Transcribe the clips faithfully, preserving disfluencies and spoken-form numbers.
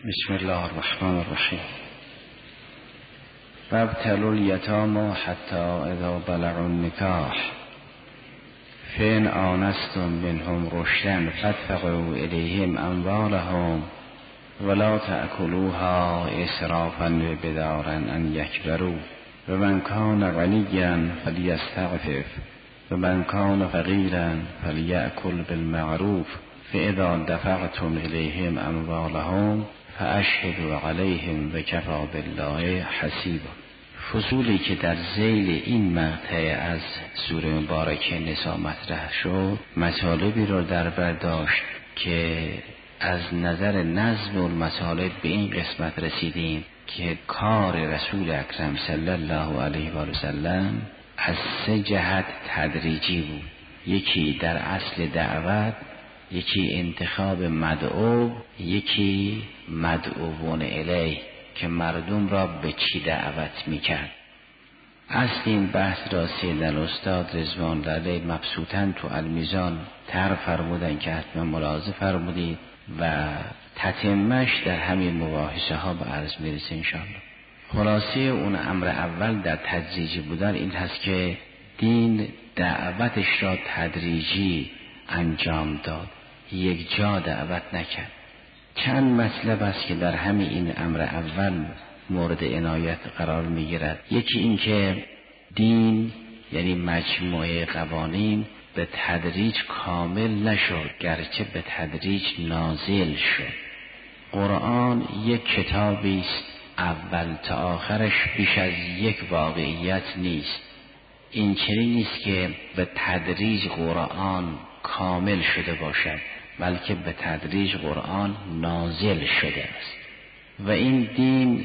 بسم الله الرحمن الرحیم. وابتلوا الیتامی حتی اذا بلغوا النکاح فإن آنستم منهم رشدا فادفعوا الیهم اموالهم ولا تأکلوها اسرافا وبدارا ان یکبروا ومن کان غنیا فلیستعفف ومن کان فقیرا فلیأکل بالمعروف فاذا دفعتم الیهم اموالهم فاشهدوا علیهم وکفی بالله حسیبا. فصولی که در ذیل این مقطع از سوره مبارکه نساء مطرح شد مطالبی را در بر داشت که از نظر نظم المطالب به این قسمت رسیدیم که کار رسول اکرم صلی الله علیه و سلم از سه جهت تدریجی بود. یکی در اصل دعوت، یکی انتخاب مدعو، یکی مدعوون الیه که مردم را به چی دعوت میکرد. اصل این بحث را سیدنا استاد رضوان الله علیه مبسوطاً تو المیزان تر فرمودن که حتما ملاحظه فرمودید و تتمش در همین مباحثه ها به عرض میرسه انشاءالله. خلاصه اون امر اول در تدریجی بودن این هست که دین دعوتش را تدریجی انجام داد، یک جا دعوت نکرد. چند مطلب است که در همین این امر اول مورد عنایت قرار میگیرد. یکی این که دین یعنی مجموعه قوانین به تدریج کامل نشد، گرچه به تدریج نازل شد. قرآن یک کتابی است اول تا آخرش بیش از یک واقعیت نیست. این چنین نیست که به تدریج قرآن کامل شده باشد، بلکه به تدریج قرآن نازل شده است و این دین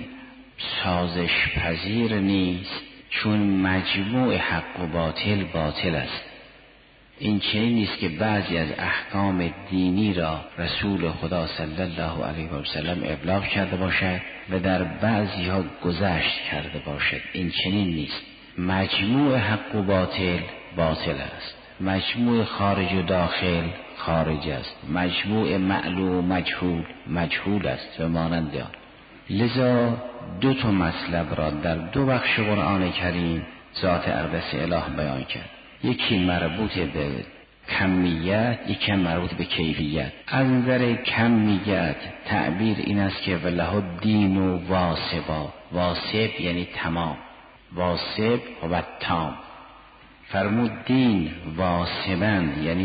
سازش پذیر نیست، چون مجموع حق و باطل باطل است. این چنین نیست که بعضی از احکام دینی را رسول خدا صلی الله علیه و سلم ابلاغ کرده باشد و در بعضی ها گذشت کرده باشد. این چنین نیست. مجموع حق و باطل باطل است، مجموع خارج و داخل خارج است، مجموع معلوم مجهول مجهول است و مانند آن. لذا دو تا مطلب را در دو بخش قرآن کریم ذات اقدس اله بیان کرد. یکی مربوط به کمیت، یکی مربوط به کیفیت. از نظر کمیت تعبیر این است که وله الدین و واسبا. واسب یعنی تمام، واسب و تام. فرمود دین واسبن یعنی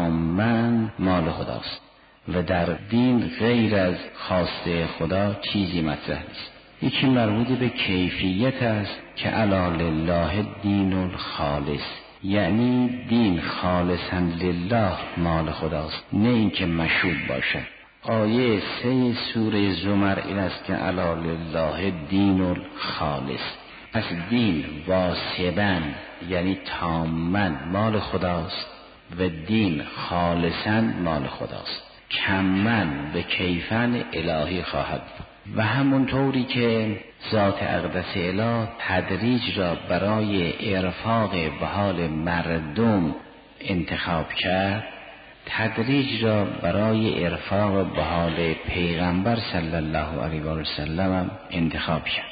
تامن مال خداست و در دین غیر از خواسته خدا چیزی مطرح نیست. یکی مربوط به کیفیت است که علی لله دین الخالص، یعنی دین خالصا لله مال خداست، نه اینکه مشروط باشد. آیه سه سوره زمر این است که علی لله دین الخالص. پس دین واسبن یعنی تامن مال خداست و دین خالصا مال خداست. کمن به کیفن الهی خواهد و همونطوری که ذات اقدس اله تدریج را برای ارفاق به حال مردم انتخاب کرد، تدریج را برای ارفاق به حال پیغمبر صلی الله علیه و سلم انتخاب کرد.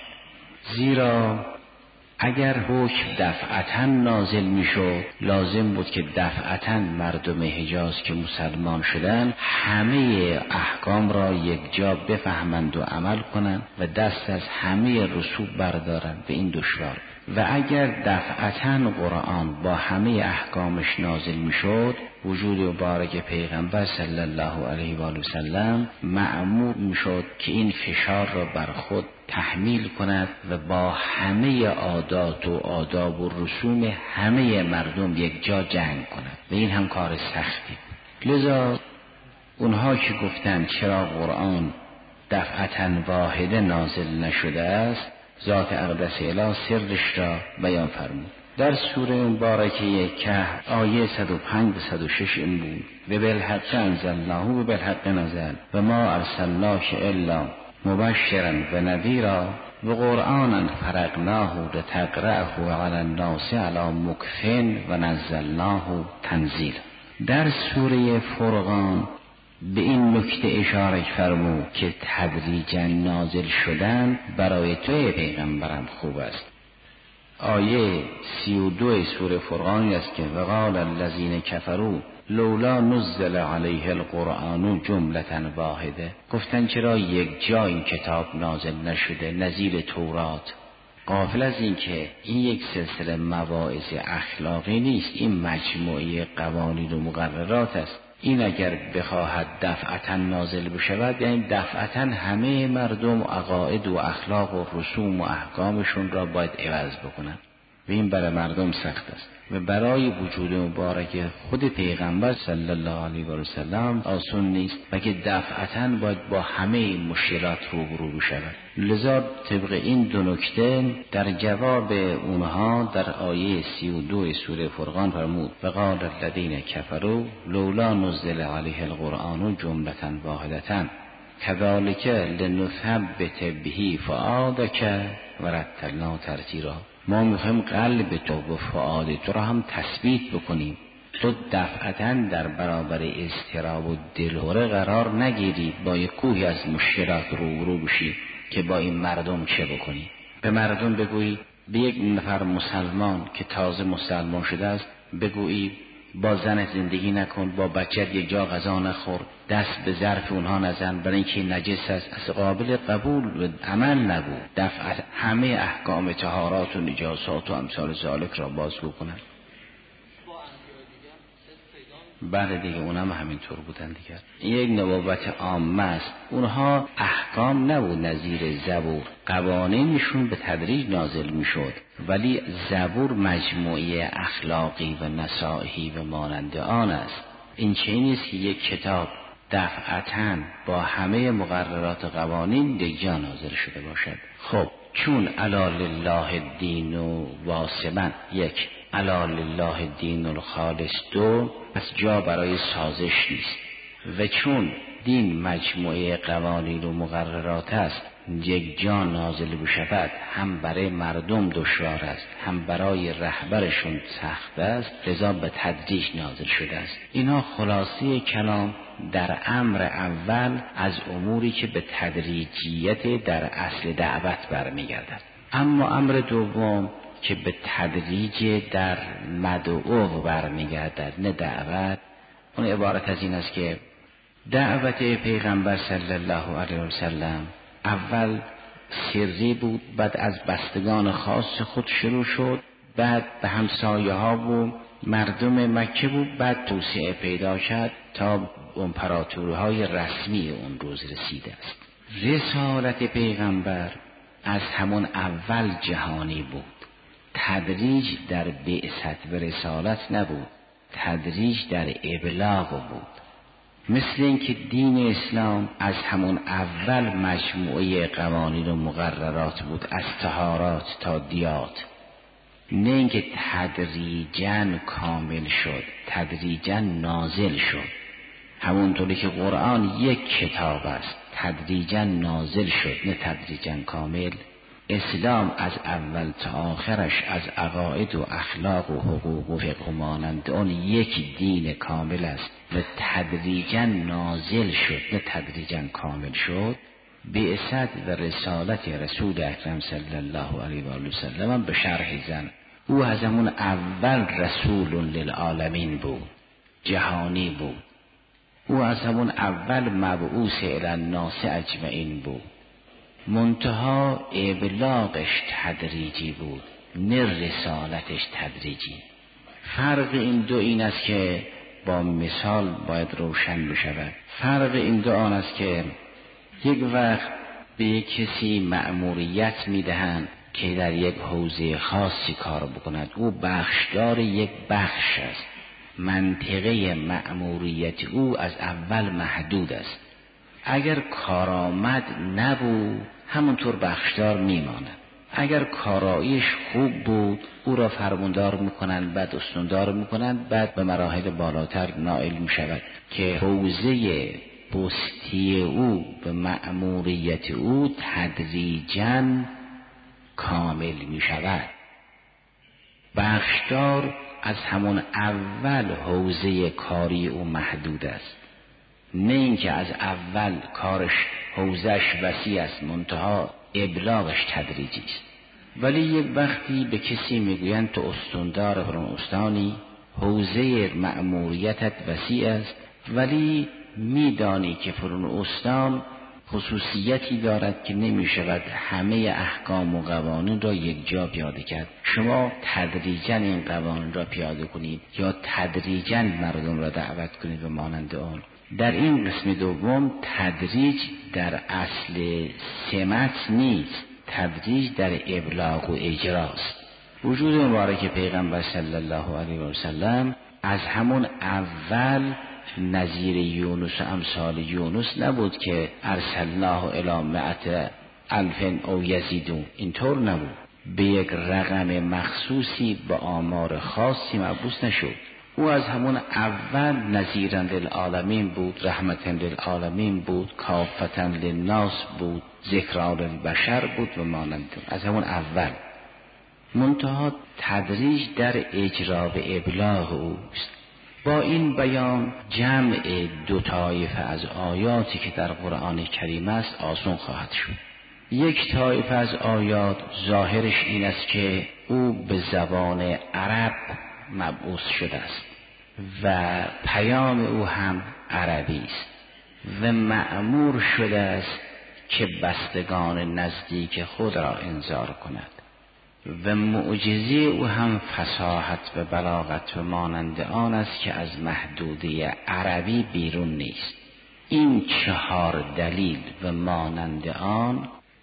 زیرا اگر حکم دفعتاً نازل می شد لازم بود که دفعتاً مردم حجاز که مسلمان شدن همه احکام را یک جا بفهمند و عمل کنند و دست از همه رسوب بردارند. به این دشوار. و اگر دفعتاً قرآن با همه احکامش نازل می شد وجود مبارک پیغمبر صلی الله علیه و آله و سلم مأمور می شد که این فشار را بر خود تحمیل کند و با همه عادات و آداب و رسوم همه مردم یک جا جنگ کند و این هم کار سختی. لذا اونها که گفتند چرا قرآن دفعتاً واحده نازل نشده است، ذات اقدس اله سرش را بیان فرمود. در سوره مبارکه کهف آیه صد و پنج به صد و شش این بود و بالحق انزلناه و بالحق نزل و ما ارسلناک الا مبشرا و نذیرا و قرآنا فرقناه لتقرأه علی الناس علی مکث و نزلناه تنزیلا. در سوره فرقان به این نکته اشاره فرمود که تدریجا نازل شدن برای توی پیغمبرم خوب است. آیه سی و دو سوره فرقان است که وقال الذین کفروا لولا نزل علیه القرآن جملة واحده، گفتن چرا یک جا این کتاب نازل نشده نظیر تورات. غافل از این که این یک سلسله مواعظ اخلاقی نیست، این مجموعه قوانین و مقررات است. این اگر بخواهد دفعتا نازل بشود یعنی دفعتا همه مردم عقاید و اخلاق و رسوم و احکامشون را باید عوض بکنند و این برای مردم سخت است و برای وجود مبارک خود پیغمبر صلی الله علیه و سلم آسان نیست و که دفعتا باید با همه مشکلات روبرو بشود. لذا طبق این دو نکته در جواب اونها در آیه سی و دو سوره فرقان فرمود و قال الذین کفروا لولا نزل علیه القرآن جملة واحدة کذالک لنثبت به فؤادک و رتلنا ترتیلا. ما میخوایم قلب تو و فؤاد تو را هم تثبیت بکنیم، تو دفعتا در برابر اضطراب و دلهره قرار نگیری، با یک کوهی از مشکلات روبرو بشی که با این مردم چه بکنی. به مردم بگویی، به یک نفر مسلمان که تازه مسلمان شده است بگویی با زن زندگی نکن، با بچت یک جا غذا نخور، دست به ظرف اونها نزن برای اینکه نجس است، از قابل قبول و عمل نبود. دفعت همه احکام طهارات و نجاسات و امثال ذالک را باز بکنن. بله دیگه اونم همینطور بودن دیگه. یک نبوت عامه است، اونها احکام نبود نظیر زبور، قوانینشون به تدریج نازل میشد، ولی زبور مجموعه اخلاقی و نصائحی و مانند آن است. این چه نیست که یک کتاب دفعتاً با همه مقررات قوانین یک جا نازل شده باشد. خب چون علی لله الدین و واسبن یک، علی لله الدین الخالص دو، پس جا برای سازش نیست. و چون دین مجموعه قوانین و مقررات است، یک جا نازل بشود هم برای مردم دشوار است هم برای رهبرشون سخت است، لذا به تدریج نازل شده است. اینا خلاصه کلام در امر اول از اموری که به تدریجیت در اصل دعوت برمیگردد. اما امر دوم که به تدریج در مدعو برمیگردد نه دعوت، اون عبارت از این است که دعوت پیغمبر صلی الله علیه و سلم اول سری بود، بعد از بستگان خاص خود شروع شد، بعد به همسایه ها و مردم مکه بود، بعد توسعه پیدا کرد تا امپراتوری‌های رسمی اون روز رسیده است. رسالت پیغمبر از همون اول جهانی بود، تدریج در بعثت و رسالت نبود، تدریج در ابلاغ بود. مثل اینکه دین اسلام از همون اول مجموعه قوانین و مقررات بود، از طهارات تا دیات، نه اینکه تدریجاً کامل شد، تدریجاً نازل شد. همونطوری که قرآن یک کتاب است، تدریجاً نازل شد نه تدریجاً کامل. اسلام از اول تا آخرش از عقاید و اخلاق و حقوق و فقه و مانند آن یک دین کامل است و تدریجاً نازل شد نه تدریجاً کامل شد. بعثت و رسالت رسول اکرم صلی الله علیه و آله و سلم به شرح زن، او از همون اول رسول للعالمین بود، جهانی بود. او از همون اول مبعوث الی الناس اجمعین بود، منتها ابلاغش تدریجی بود نه رسالتش تدریجی. فرق این دو این است که با مثال باید روشن بشود. فرق این دو آن است که یک وقت به یک کسی مأموریت میدهند که در یک حوزه خاصی کار بکند، او بخشدار یک بخش است، منطقه مأموریت او از اول محدود است. اگر کارآمد نبود همونطور بخشدار میماند، اگر کاراییش خوب بود او را فرماندار میکنند، بعد استاندار میکنند، بعد به مراحل بالاتر نائل میشود که حوزه پستی او به مأموریت او تدریجاً کامل میشود. بخشدار از همون اول حوزه کاری او محدود است، نه اینکه از اول کارش حوزش وسیع است منتها ابلاغش تدریجی است. ولی یک وقتی به کسی میگویند تو استاندار فلان استانی، حوزه مأموریتت وسیع است، ولی میدانی که فلان استان خصوصیتی دارد که نمی شود همه احکام و قوانین را یک جا پیاده کرد. شما تدریجاً این قوانین را پیاده کنید یا تدریجاً مردم را دعوت کنید و مانند آن. در این قسم دوم تدریج در اصل سمت نیست، تدریج در ابلاغ و اجراست. وجود مبارک پیغمبر صلی الله علیه و سلم از همون اول نظیر یونس و امثال یونس نبود که ارسلناه الی مئة الف او یزیدون، اینطور نبود. به یک رقم مخصوصی به آمار خاصی مبعوث نشد. او از همون اول نذیرا للعالمین بود، رحمتا للعالمین بود، کافتا للناس بود، ذکرا للبشر بود و مانند. از همون اول منتها تدریج در اجرا و ابلاغ اوست. با این بیان جمع دو طایفه از آیاتی که در قرآن کریم است آسان خواهد شد. یک طایفه از آیات ظاهرش این است که او به زبان عرب مبعوث شده است و پیام او هم عربی است و مأمور شده است که بستگان نزدیک خود را انذار کند و معجزه او هم فصاحت و بلاغت و مانند آن است که از محدوده عربی بیرون نیست. این چهار دلیل و مانند آن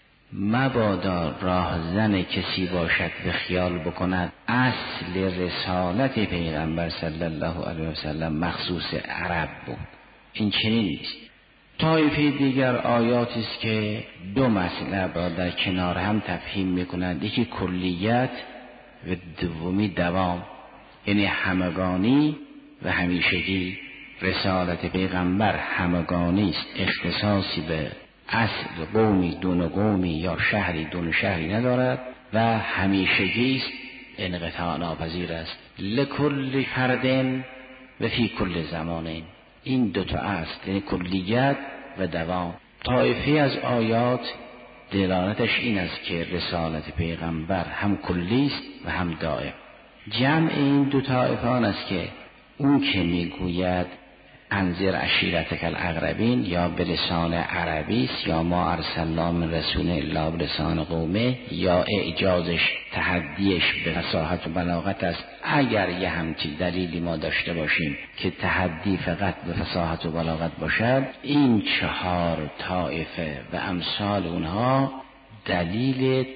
مبادا راهزن کسی باشد و خیال بکند اصل رسالت پیغمبر صلی الله علیه و سلم مخصوص عرب بود. این چنین نیست. طایفه دیگر آیاتی است که دو مسئله را در کنار هم تفهیم میکنند، یکی کلیت و دومی دوام، یعنی همگانی و همیشگی. رسالت پیغمبر همگانی است، اختصاصی به اصل قومی دون قومی یا شهری دون شهری ندارد و همیشگی است، انقطاع ناپذیر است. لکل فردن و فی کل زمانین. این دوتا است، یعنی کلیت و دوام. طایفه از آیات دلالتش این است که رسالت پیغمبر هم کلی است و هم دائم. جمع این دو طایفه آن است که اون که میگوید انذر عشیرتک الاقربین یا به لسان عربی است یا ما ارسلنا من رسول الا بلسان قومه، یا اعجازش تحدیش به فصاحت و بلاغت است. اگر یه همچین دلیلی ما داشته باشیم که تحدی فقط به فصاحت و بلاغت باشد، این چهار طایفه و امثال اونها دلیل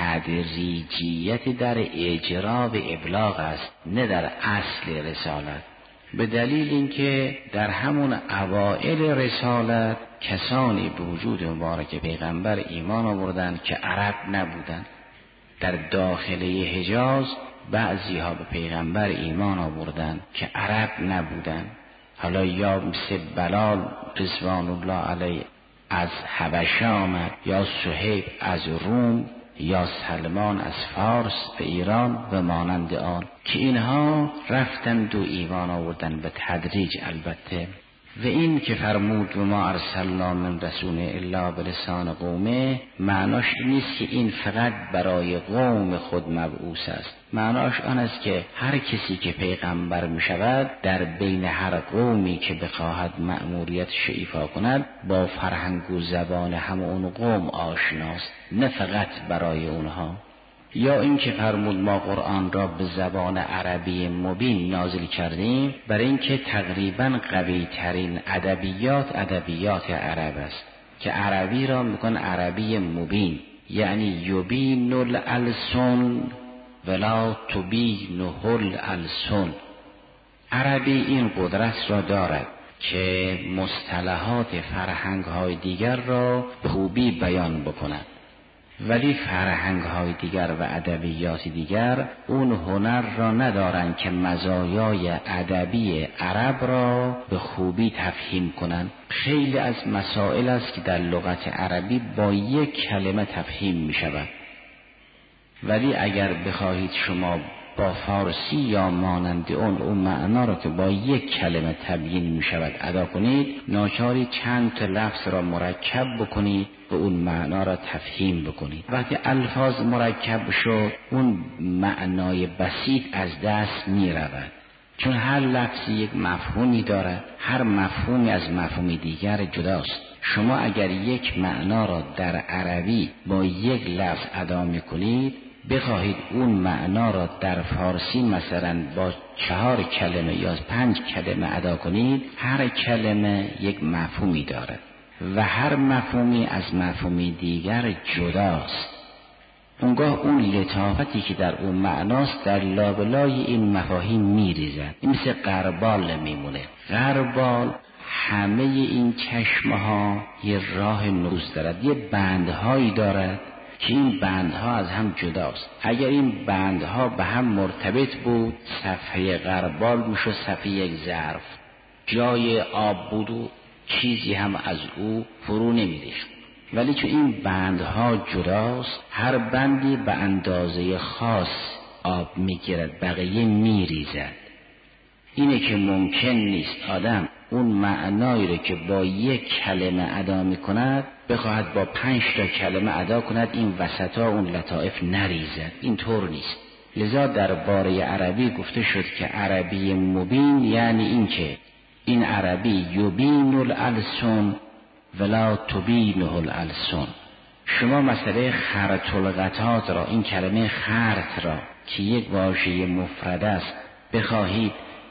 تدریجیت در اجرا و ابلاغ است، نه در اصل رسالت. به دلیل اینکه در همون اوائل رسالت کسانی به وجود مبارک پیغمبر ایمان آوردند که عرب نبودند. در داخله حجاز بعضی ها به پیغمبر ایمان آوردند که عرب نبودند. حالا یا مثل بلال رضوان الله علیه از حبشه آمد، یا صهیب از روم، یا سلمان از فارس به ایران و مانند آن، که اینها رفتند و ایمان آوردن به تدریج. البته و این که فرمود و ما ارسلنا من رسول الا بلسان قومه، معناش نیست که این فقط برای قوم خود مبعوث است. معناش آن است که هر کسی که پیغمبر می شود در بین هر قومی که بخواهد مأموریتش ایفا کند با فرهنگ و زبان هم اون قوم آشناست، نه فقط برای اونها. یا این که فرمود ما قرآن را به زبان عربی مبین نازل کردیم، برای اینکه تقریبا قوی ترین ادبیات ادبیات عرب است که عربی را میکن عربی مبین، یعنی یبین الالسن ولا تبینه الالسن. عربی این قدرت را دارد که مصطلحات فرهنگ های دیگر را به خوبی بیان بکند، ولی فرهنگ های دیگر و ادبیات دیگر اون هنر را ندارند که مزایای ادبی عرب را به خوبی تفهیم کنند. خیلی از مسائل است که در لغت عربی با یک کلمه تفهیم می شود، ولی اگر بخواهید شما با فارسی یا مانند اون اون معنا رو که با یک کلمه تبیین می شود ادا کنید، ناچاری چند تا لفظ را مرکب بکنید و اون معنا را تفهیم بکنید. وقتی الفاظ مرکب شد اون معنای بسیط از دست می رود، چون هر لفظی یک مفهومی دارد، هر مفهومی از مفهوم دیگر جداست. شما اگر یک معنا را در عربی با یک لفظ ادا میکنید، بخواهید اون معنا را در فارسی مثلا با چهار کلمه یا پنج کلمه ادا کنید، هر کلمه یک مفهومی دارد و هر مفهومی از مفهومی دیگر جداست. اونگاه اون لطافتی که در اون معناست در لابلای این مفاهیم میریزد. این مثل غربال میمونه. غربال همه این چشمه ها یه راه نوز دارد، یه بندهایی دارد که این بندها از هم جداست. اگر این بندها به هم مرتبط بود، صفحه غربال میشه صفحه یک ظرف، جای آب بود و چیزی هم از او فرو نمیریخت. ولی چون این بندها جداست، هر بندی به اندازه خاص آب میگیرد، بقیه میریزد. اینه که ممکن نیست آدم اون معنایی رو که با یک کلمه ادا میکند بخواهد با پنج تا کلمه ادا کند، این وسطا اون لطائف نریزد. این طور نیست. لذا در باره عربی گفته شد که عربی مبین یعنی این که این عربی یبین الالسن ولا تبینه الالسن. شما مسئله خرط القطات را، این کلمه خرط را که یک واژه مفرد است، بخواهید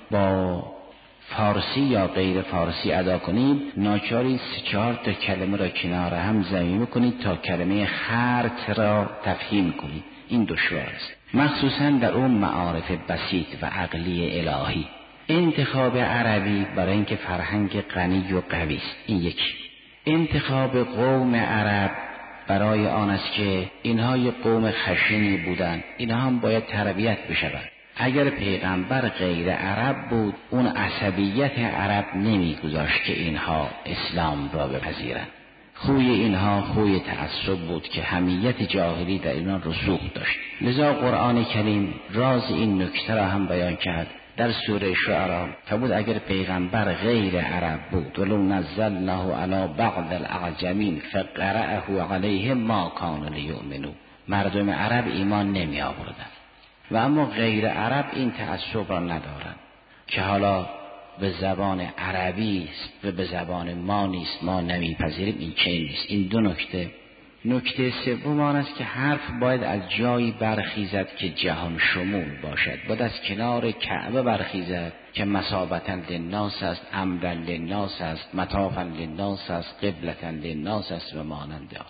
با فارسی یا غیر فارسی ادا کنید، ناچاری سه چهار تا کلمه را کنار هم ضمیمه کنید تا کلمه خرط را تفهیم کنید. این دشوار است، مخصوصا در اون معارف بسیط و عقلی الهی. انتخاب عربی برای اینکه فرهنگ غنی و قوی است. این یکی. انتخاب قوم عرب برای آن است که اینها یک قوم خشنی بودند، اینها هم باید تربیت بشوند. اگر پیغمبر غیر عرب بود، اون عصبیت عرب نمیگذاشت که اینها اسلام را بپذیرند. خوی اینها خوی تعصب بود که حمیت جاهلی در اینان رسوخ داشت. لذا قرآن کریم راز این نکته را هم بیان کرد در سوره شعراء. فرمود اگر پیغمبر غیر عرب بود، ولو نزلناه علی بعض الاعجمین فقرأه علیهم ما کان لیؤمنوا، مردم عرب ایمان نمی آوردند. و اما غیر عرب این تعصب را ندارند که حالا به زبان عربی است و به زبان ما نیست، ما نمیپذیریم. این چه نیست. این دو نکته. نکته سوم آن است که حرف باید از جایی برخیزد که جهان شمول باشد، باید از کنار کعبه برخیزد که مثابةً للناس است، امراً للناس است، مطافاً للناس است، قبلةً للناس است و مانند آن.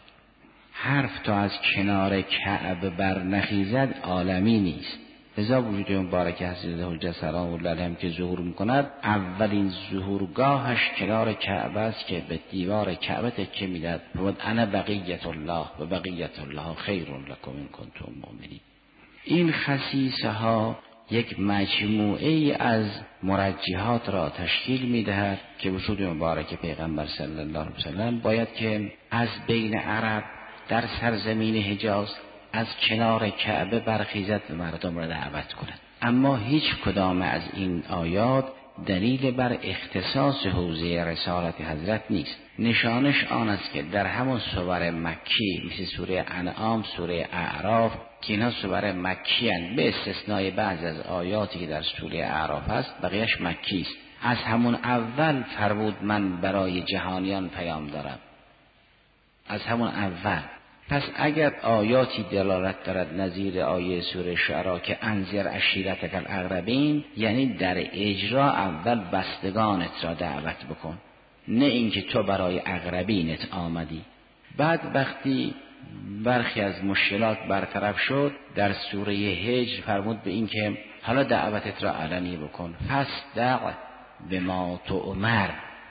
حرف تا از کنار کعبه بر نخیزد عالمی نیست. لذا وجود مبارک حضرت حجت سلام الله علیهم که ظهور میکند، اولین ظهورگاهش کنار کعبه است که به دیوار کعبه تکیه میدهد. فرمود انا بقیت الله و بقیت الله خیر لکم ان کنتم مؤمنین. این خصیصه ها یک مجموعه از مرجحات را تشکیل میدهد که وجود مبارک پیغمبر صلی الله علیه وسلم باید که از بین عرب در سرزمین حجاز از کنار کعبه برخیزد و مردم را دعوت کند. اما هیچ کدام از این آیات دلیل بر اختصاص حوزه رسالت حضرت نیست. نشانش آن است که در همون سور مکی مثل سوره انعام، سوره اعراف که اینا سور مکی هستند، به استثنای بعض از آیاتی که در سوره اعراف است بقیهش مکی است. از همون اول فرمود من برای جهانیان پیام دارم، از همون اول. پس اگر آیاتی دلالت دارد نظیر آیه سوره شعراء که انذر عشیرتک الاقربین، یعنی در اجرا اول بستگانت را دعوت بکن، نه اینکه تو برای اقربینت آمدی. بعد وقتی برخی از مشکلات برطرف شد در سوره هجر فرمود به این که حالا دعوتت را علنی بکن. فاصدع بما تؤمر،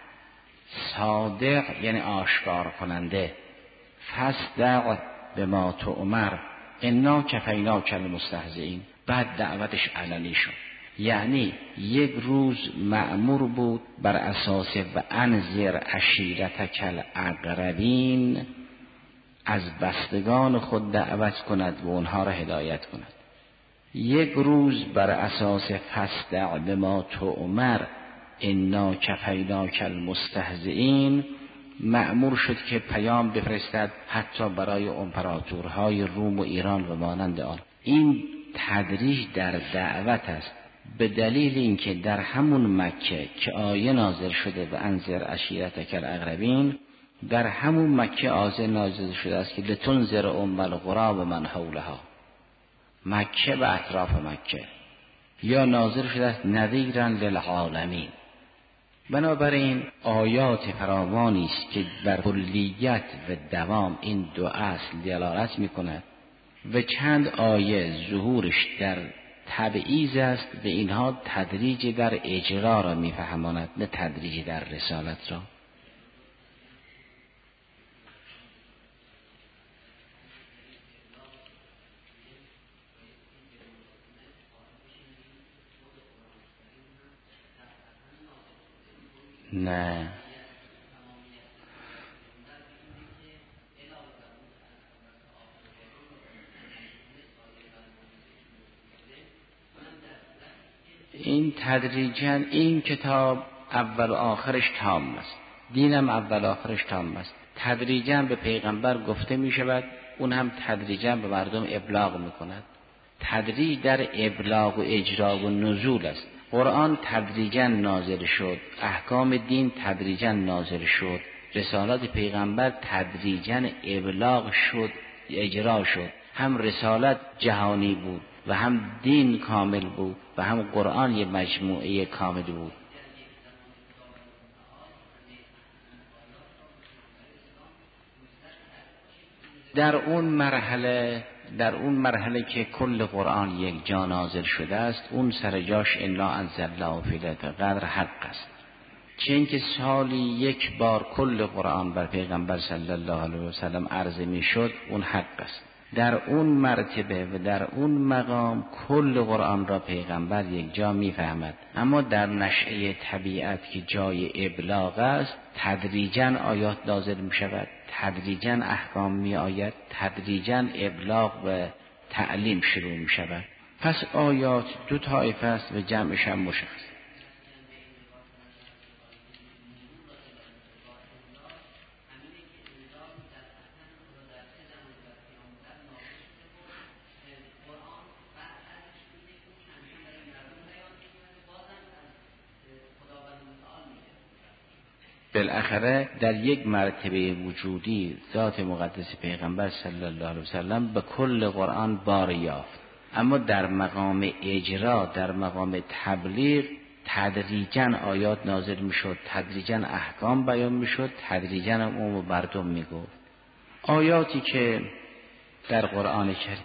صادق یعنی آشکار کننده. فاصدع بما تؤمر انا کفیناک المستهزئین. بعد دعوتش علنی شد، یعنی یک روز مأمور بود بر اساس و انذر عشیرتک الاقربین از بستگان خود دعوت کند و اونها را هدایت کند. یک روز بر اساس فاصدع بما تؤمر انا کفیناک المستهزئین مأمور شد که پیام بفرستد حتی برای امپراتورهای روم و ایران و مانند آن. این تدریج در دعوت است، به دلیل اینکه در همون مکه که آیه نازل شده و انذر عشیرتک الاقربین، در همون مکه آیه نازل شده است که لتنذر ام القری و من حولها، مکه و اطراف مکه، یا نازل شده است نذیرا للعالمین. بنابراین آیات فراوانی است که بر کلیت و دوام این دو اصل دلالت می‌کند و چند آیه ظهورش در تبعیض است و اینها تدریج در اجرا را می‌فهماند، نه تدریج در رسالت را. نه این تدریجاً این کتاب اول و آخرش تام است، دینم اول و آخرش تام است. تدریجاً به پیغمبر گفته می شود، اون هم تدریجاً به مردم ابلاغ می کند. تدریج در ابلاغ و اجرا و نزول است. قرآن تدریجاً نازل شد، احکام دین تدریجاً نازل شد، رسالات پیغمبر تدریجاً ابلاغ شد، اجرا شد. هم رسالت جهانی بود و هم دین کامل بود و هم قرآن یه مجموعه کامل بود. در اون مرحله در اون مرحله که کل قرآن یک جا نازل شده است، اون سر جاش انا انزلناه فی لیلة القدر حق است. چون که سالی یک بار کل قرآن بر پیغمبر صلی الله علیه و سلم عرضه می شد، اون حق است. در اون مرتبه و در اون مقام کل قرآن را پیغمبر یک جا می فهمد. اما در نشأه طبیعت که جای ابلاغ است، تدریجاً آیات نازل می شود، تدریجاً احکام می آید، تدریجاً ابلاغ و تعلیم شروع می شود. پس آیات دو طایفه است و جمعش هم مشخص. بالاخره در یک مرتبه وجودی ذات مقدس پیغمبر صلی الله علیه وسلم به کل قرآن بار یافت، اما در مقام اجرا، در مقام تبلیغ تدریجاً آیات نازل می شد، تدریجاً احکام بیان می شد، تدریجاً عموم مردم می گفت. آیاتی که در قرآن کریم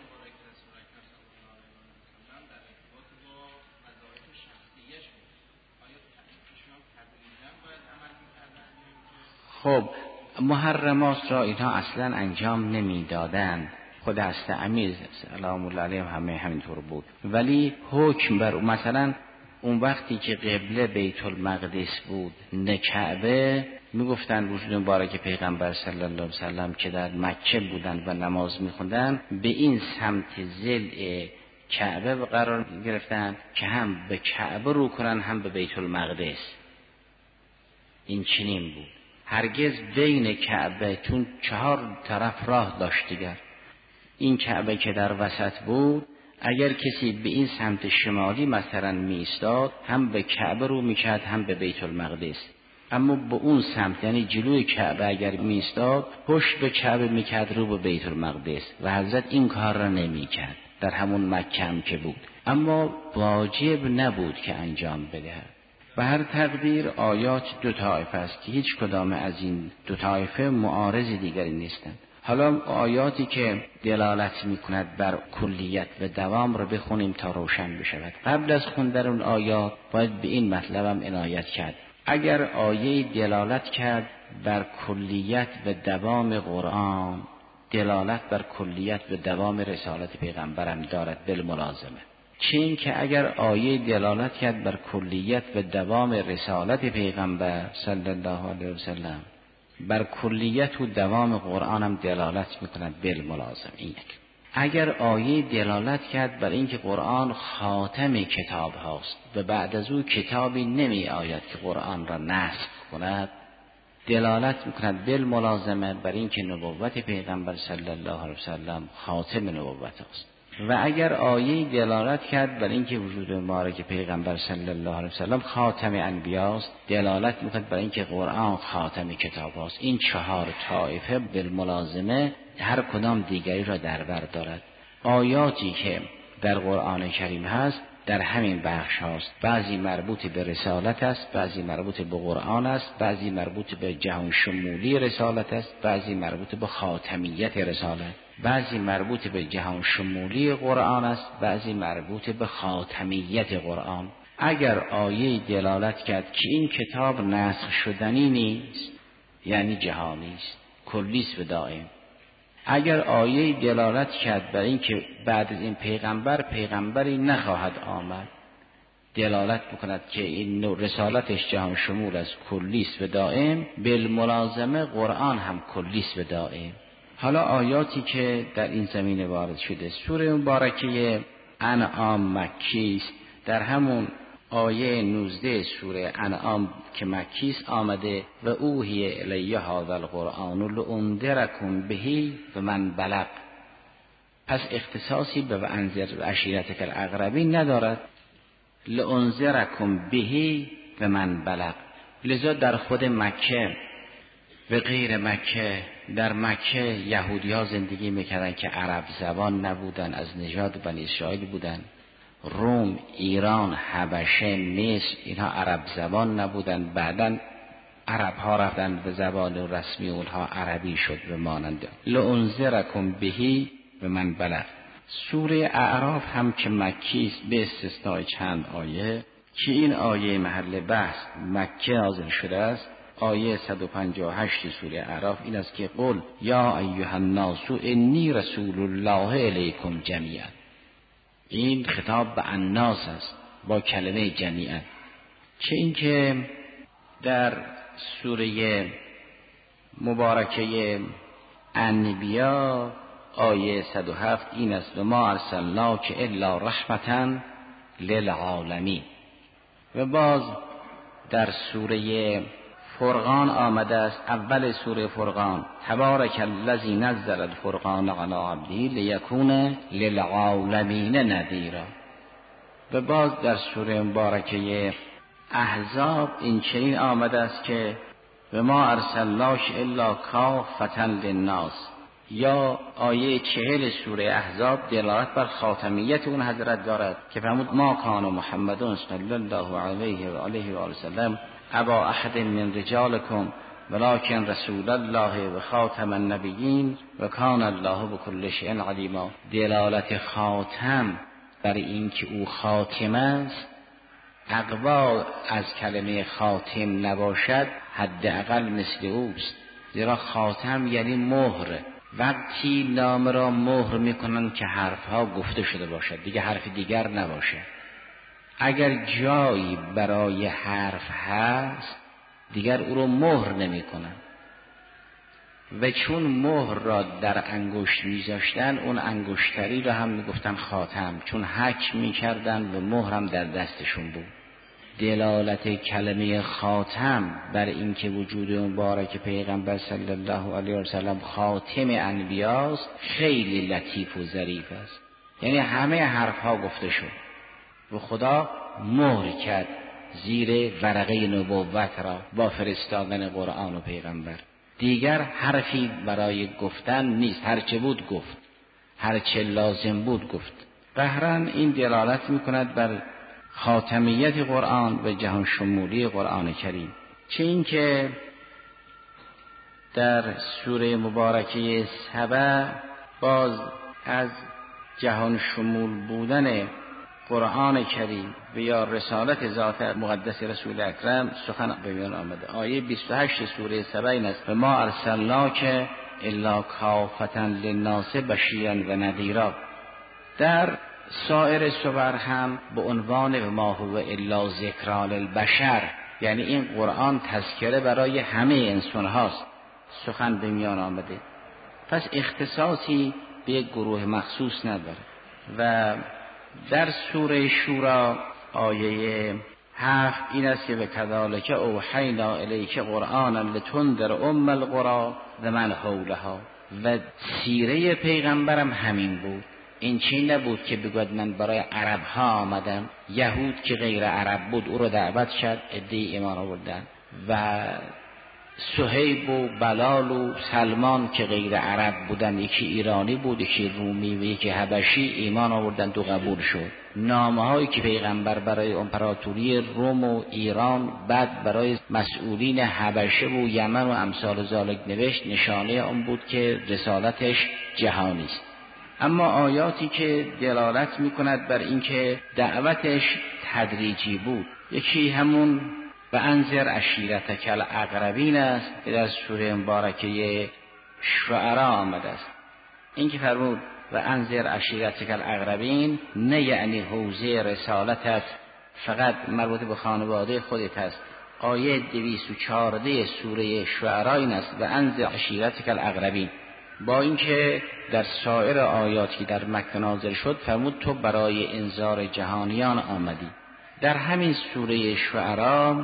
خب محرمات را اینها اصلا انجام نمیدادند. خود هست امیر سلام الله علیه همه همینطور بود، ولی حکم بر مثلا اون وقتی که قبله بیت المقدس بود نه کعبه، میگفتن وجود مبارک پیغمبر صلی الله علیه وسلم که در مکه بودن و نماز میخوندن به این سمت ضلع کعبه قرار گرفتن که هم به کعبه رو کنن هم به بیت المقدس. این چنین بود، هرگز بین کعبه، چون چهار طرف راه داشت دیگر، این کعبه که در وسط بود، اگر کسی به این سمت شمالی مثلا می ایستاد هم به کعبه رو میکرد هم به بیت المقدس، اما به اون سمت یعنی جلوی کعبه اگر می ایستاد پشت به کعبه میکرد رو به بیت المقدس و حضرت این کار را نمیکرد در همون مکه هم که بود، اما واجب نبود که انجام بدهد. به هر تقدیر آیات دو طایفه است که هیچ کدام از این دو طایفه معارض دیگری نیستند. حالا آیاتی که دلالت میکند بر کلیت و دوام را بخونیم تا روشن بشود. قبل از خوندن اون آیات باید به این مطلب هم عنایت کرد. اگر آیه دلالت کرد بر کلیت و دوام قرآن، دلالت بر کلیت و دوام رسالت پیغمبرم دارد بالملازمه. چین که اگر آیه دلالت کرد بر کلیت و دوام رسالت پیغمبر صلی الله علیه وسلم، بر کلیت و دوام قرآن هم دلالت میکند بالملازم. این یک. اگر آیه دلالت کرد بر اینکه قرآن خاتم کتاب هاست و بعد از او کتابی نمی آید که قرآن را نسخ کند، دلالت میکند بالملازمه بر اینکه نبوت پیغمبر صلی الله علیه وسلم خاتم نبوت است. و اگر آیه دلالت کرد بر اینکه وجود مبارک پیغمبر صلی الله علیه وسلم خاتم انبیا است، دلالت میکند بر اینکه قرآن خاتم کتاب است. این چهار طایفه بالملازمه هر کدام دیگری را در بر دارد. آیاتی که در قرآن کریم هست در همین بخش هاست، بعضی مربوط به رسالت است، بعضی مربوط به قرآن است، بعضی مربوط به جهان شمولی رسالت است، بعضی مربوط به خاتمیت رسالت، بعضی مربوط به جهان شمولی قرآن است، بعضی مربوط به خاتمیت قرآن. اگر آیه دلالت کرد که این کتاب نسخ شدنی نیست، یعنی جهانی است، کلی است و دائم. اگر آیه دلالت کرد بر این که بعد از این پیغمبر پیغمبری نخواهد آمد، دلالت بکند که این نوع رسالتش جهان شمول است، کلی است و دائم، بالملازمه قرآن هم کلی است و دائم. حالا آیاتی که در این زمینه وارد شده، سوره مبارکه انعام مکی است. در همون آیه نوزده سوره انعام که مکی است آمده و اوحی الی هذا القرآن لانذرکم به و من بلغ. پس اختصاصی به انذر عشیرتک الاقربین ندارد، لانذرکم به و من بلغ. لذا در خود مکه و غیر مکه، در مکه یهودی ها زندگی میکردن که عرب زبان نبودن، از نژاد بنی اسرائیل بودن. روم، ایران، حبشه، مصر اینها عرب زبان نبودن. بعداً عرب ها رفتن به زبان رسمی اونها عربی شد به مانند لانذرکم بهی و من بلغ. سوره اعراف هم که مکی است به استثناء چند آیه که این آیه محل بحث مکه نازل شده است. آیه صد و پنجاه و هشت سوره اعراف این است که قل یا ایها الناس انی رسول الله الیکم جمیعا. این خطاب به الناس است با کلمه جمیعا. چه این که در سوره مبارکه انبیا آیه صد و هفت این است و ما ارسلناک الا رحمتا للعالمین. و باز در سوره فرقان آمده است، اول سوره فرقان تبارک الذی نزل الفرقان علی عبده لیکون للعالمین نذیرا. و باز در سوره مبارکه احزاب این چنین آمده است که و ما ارسلناک الا کافة للناس. یا آیه چهل سوره احزاب دلالت بر خاتمیت اون حضرت دارد که فرمود ما کان محمد صلی الله علیه و آله و آله وسلم ابا احد من رجالکم ولکن رسول الله و خاتم النبیین و کان الله بكل شیء علیم. دلالت خاتم بر این که او خاتم است اقوا از کلمه خاتم نباشد حداقل مثل اوست، زیرا خاتم یعنی مهر. وقتی نام را مهر میکنن که حرفها گفته شده باشد، دیگه حرف دیگر نباشه. اگر جایی برای حرف هست دیگر او رو مهر نمیکنن. و چون مهر را در انگشت میذاشتن اون انگشتری را هم میگفتن خاتم، چون حک میکردن و مهر هم در دستشون بود. دلالت کلمه خاتم بر اینکه وجود مبارک پیغمبر صلی الله علیه و سلم خاتم انبیاست خیلی لطیف و ظریف است. یعنی همه حرف ها گفته شد و خدا مهر کرد زیر ورقه نبوت را با فرستادن قرآن و پیغمبر. دیگر حرفی برای گفتن نیست، هرچه بود گفت، هرچه لازم بود گفت. قهرن این دلالت میکند بر خاتمیت قرآن و جهان شمولی قرآن کریم. چه این که در سوره مبارکه سبع باز از جهان شمول بودن قرآن کریم و یا رسالت ذات مقدس رسول اکرم سخن به میان آمده. آیه بیست و هشت سوره سبع این است و ما ارسلناک الا کافة للناس بشیرا و نذیرا. در سایر سور هم به عنوان ما هو الا ذکری للبشر، یعنی این قرآن تذکره برای همه انسان هاست، سخن به میان آمده. پس اختصاصی به یک گروه مخصوص نداره. و در سوره شورا آیه هفت این است که به کذالک اوحینا الیک قرآنا لتنذر ام القری و من حولها. و سیره پیغمبرم همین بود. این چی نبود که بگوید من برای عرب ها آمدم. یهود که غیر عرب بود او رو دعوت کرد، عده‌ای ایمان آوردن. و صهیب و بلال و سلمان که غیر عرب بودن، یکی ایرانی بود، یکی رومی و یکی حبشی، ایمان آوردن، دو قبول شد. نامه هایی که پیغمبر برای امپراتوری روم و ایران، بعد برای مسئولین حبشه و یمن و امثال ذالک نوشت، نشانه آن بود که رسالتش جهانی است. اما آیاتی که دلالت میکند بر اینکه دعوتش تدریجی بود، یکی همون و انذر عشیرتک الاقربین است که در سوره مبارکه شعراء آمده است. این که فرمود و انذر عشیرتک الاقربین نه یعنی حوزه رسالتت فقط مربوط به خانواده خودت است. آیه دویست و چهارده سوره شعراء این است و انذر عشیرتک الاقربین، با اینکه در سایر آیاتی که در مکه نازل شد فرمود تو برای انذار جهانیان آمدی. در همین سوره شعراء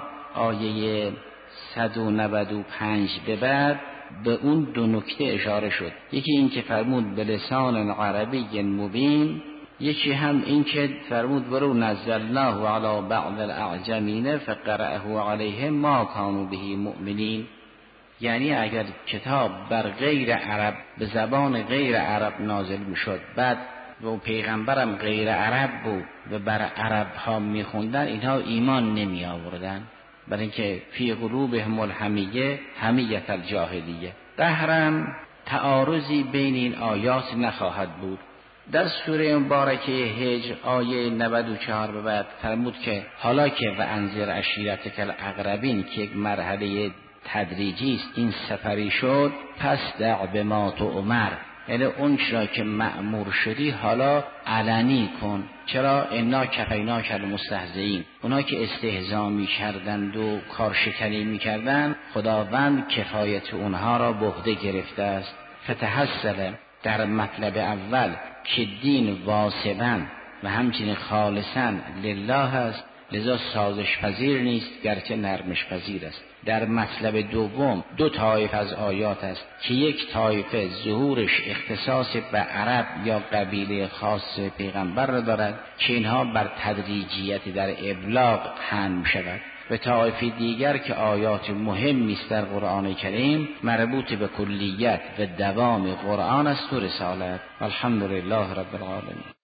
آیه صد و نود و پنج به بعد به اون دو نکته اشاره شد. یکی این که فرمود به لسان عربی مبین، یکی هم این که فرمود ولو نزلناه علی بعض الاعجمین فقرأه علیهم ما کانوا به مؤمنین. یعنی اگر کتاب بر غیر عرب به زبان غیر عرب نازل میشد، بعد و پیغمبرم غیر عرب بود و بر عرب ها میخوندن، اینها ایمان نمی آوردن، برای اینکه فی قلوبهم الحمیه حمیت الجاهلیه. قهرم تعارضی بین این آیات نخواهد بود. در سوره مبارکه هجر آیه نود و چهار به بعد فرمود که حالا که و انذر عشیرتک الاقربین که یک مرحله تدریجی است، این سفری شد، پس دع بما تؤمر، یعنی اون چرا که مأمور شدی حالا علنی کن. چرا؟ انا کفیناک المستهزئین، اونا که استهزا می کردند و کارشکنی می کردند، خداوند کفایت اونها را به عهده گرفته است. فتحصل در مطلب اول که دین واسبا و همچنین خالصا لله است، لذا سازش پذیر نیست گرچه نرمش پذیر است. در مطلب دوم دو طایفه از آیات است که یک طایفه ظهورش اختصاص به عرب یا قبیله خاص پیغمبر را دارد که اینها بر تدریجیت در ابلاغ حمل شود، و طایفه دیگر که آیات مهمی است در قرآن کریم مربوط به کلیت و دوام قرآن است و رسالت. الحمدلله رب العالمین.